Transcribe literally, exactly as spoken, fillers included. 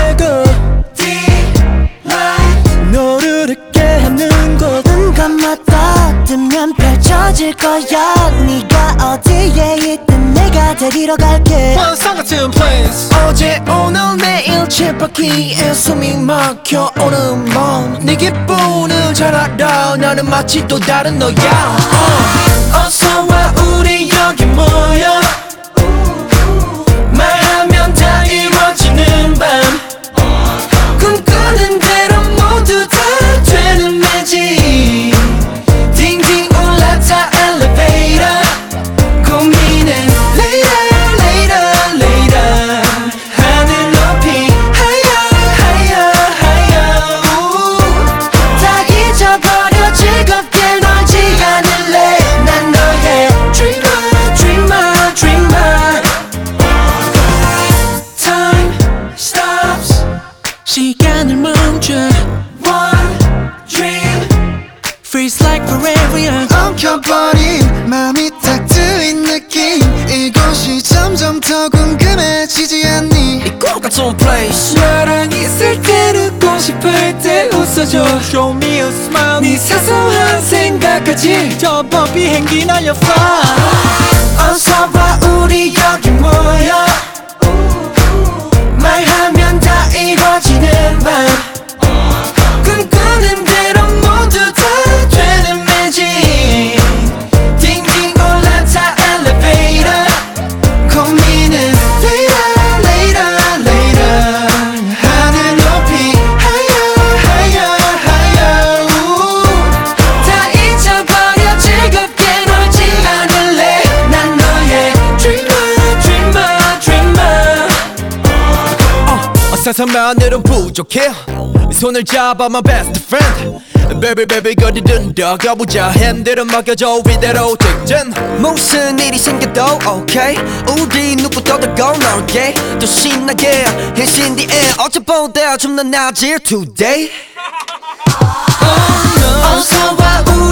말고 D-Light 너를 잊게 하는 곳 눈 감았다 뜨면 펼쳐질 거야 네가 어디에 있든 내가 데리러 갈게 환상 같은 place 어제 오늘 내일 칠바퀴에 숨이 막혀 오는 몸 네 기분을 잘 알아 나는 마치 또 다른 너야 uh. 어서 와 우리 여기 모여 말하면 다 이루어지는 밤 꿈꾸는 대로 모두 다 되는 매직 딩딩 올라타 엘리베이터 고민은 later later later 하늘 높이 higher higher higher 다 잊어버려 즐겁게 놀지 않을래 난 너의 dreamer dreamer dreamer Time stops 시간을 멈춰 One dream Feels like forever young 엉켜버린 맘이 딱 트인 느낌 이곳이 점점 더 궁금해지지 않니 이곳 같은 place 나랑 있을 때 웃고 싶을 때 웃어줘 Show me a smile 네 사소한 생각까지 저번 비행기 날려 fly 어서 와 우리 여기 모여 말하면 다 이루어지는 밤 꿈꾸는 대로 모두 다 되는 매직 딩딩 올라타 엘리베이터 고민은 later later later 하늘 높이 higher higher higher 다 잊어버려 즐겁게 놀지 않을래 난 너의 dreamer dreamer dreamer 어사선만으론 부족해 손을 잡아 my best friend Baby baby 거리든 더 가보자 핸들은 맡겨줘 이대로 직진 무슨 일이 생겨도 okay 우리 누구보다 더 넓게 더 신나게 해신 뒤에 어제보다 좀 더 나아질 today oh, no. 어서 와